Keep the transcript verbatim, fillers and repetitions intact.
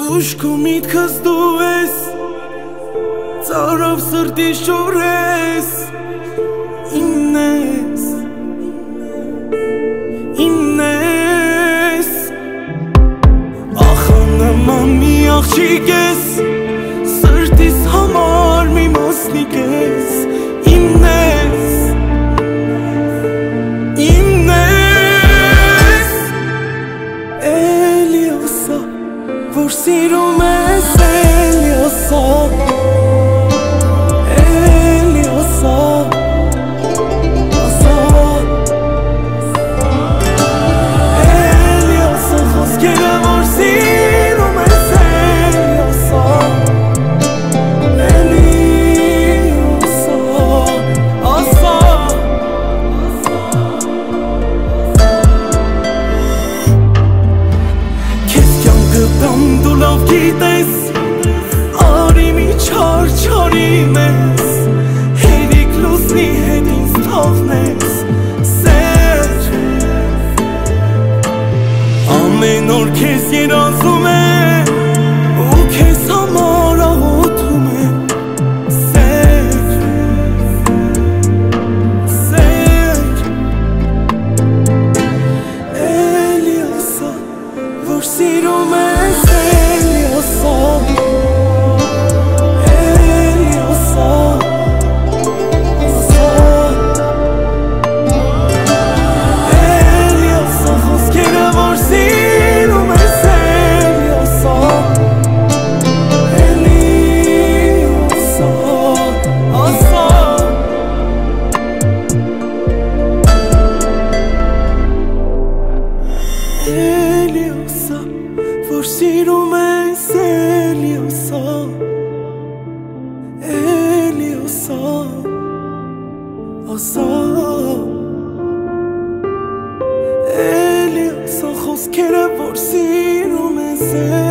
Ուշքու միտքս դու ես, ծարավ սրտի շոր ես, իմն ես, իմն ես, ախա նման մի աղջիկ ես, սրտիս համար մի մասնիկ ես, իմն ես, իմն ես, էլի ասա, որ սիրում ես, էլի ասա, էլի ասա, ասա, էլի ասա, խոսքերը որ սիրում ես, էլի ասա, էլի ասա, ասա, քեզ կյանքը տամ դու լավ գիտես, արի մի չար չարի մեզ, հերիք լուսնի հետ ինձ թողնես, սեր, ամեն օր քեզ երազում է, ու քեզ համար աղոթում է, սեր, սեր, էլի ասա, որ սիրում ես, էլի ասա, էլի ասա, ասա, էլի ասա, խոսքերը որ սիրում ես, էլի ասա, էլի ասա, ասա, էլի ասա, որ սիրում ես, էլի ասա, էլի ասա, ասա, էլի ասա, խոսքերը որ սիրում ես,